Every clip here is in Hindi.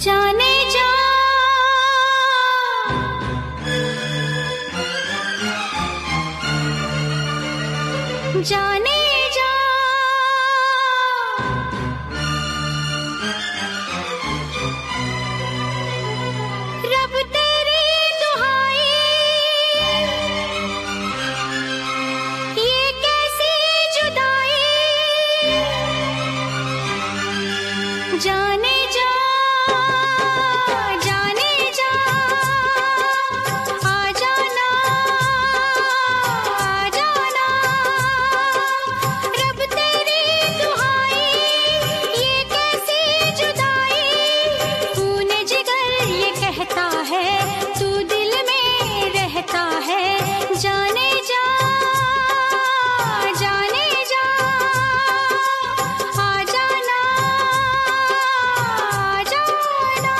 जाने जा, जाने जा, रब तेरी दुहाई, ये कैसी जुदाई, जाने जा, जाने जा, आ जाना, आ जाना, रब तेरी दुहाई, ये कैसी जुदाई, खून जिगर ये कहता है तू दिल में रहता है, जाने जा, जाने जा, आ जाना, आ जाना।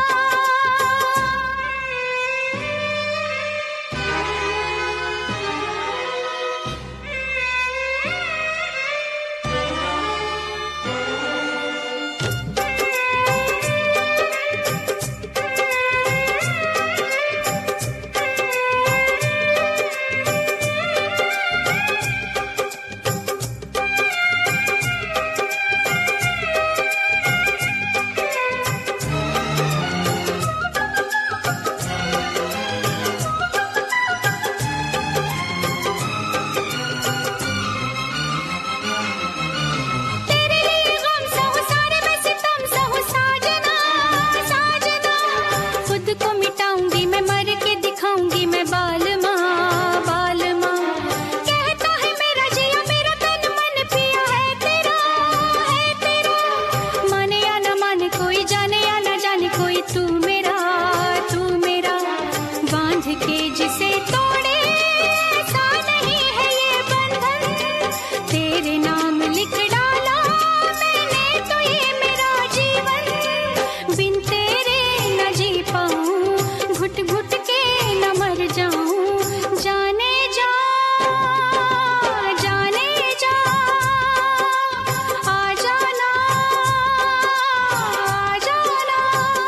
तेरे लिए गम सहूं सारे मैं सितम सहूं साजना, साजना, खुद को मिटाऊंगी मैं मर के दिखाऊंगी मैं बालमा, बालमा, कहता है मेरा जिया मेरा तन मन पिया है तेरा, माने या न माने कोई, जाने या न जाने कोई, तू मेरा, बांध के जिसे तोड़े ऐसा नहीं है ये बंधन, तेरे नाम लिख डाला मैंने तो ये मेरा जीवन, बिन तेरे न जी पाऊं, घुट घुट के न मर जाऊं, जाने जा, जाने जा, आ जाना, आ जाना,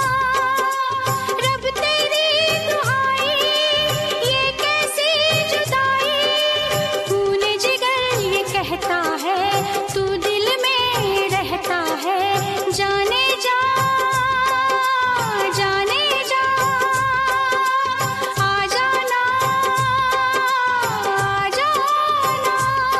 रब तेरी दुहाई, ये कैसी जुदाई, खून जिगर ये कहता है तू दिल में रहता है, जाने जा, जाने जा, आ जाना, आ जाना,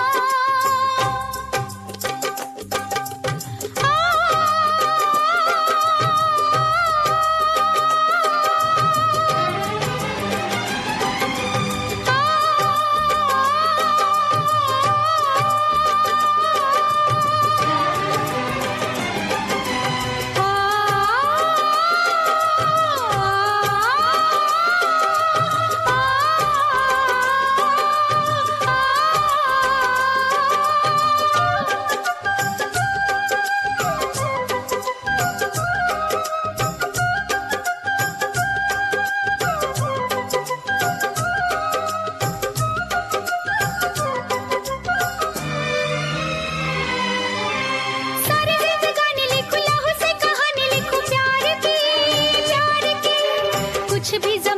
सारे जिंदगानी लिखूं लहू से कहानी लिखूं प्यार की, कुछ भी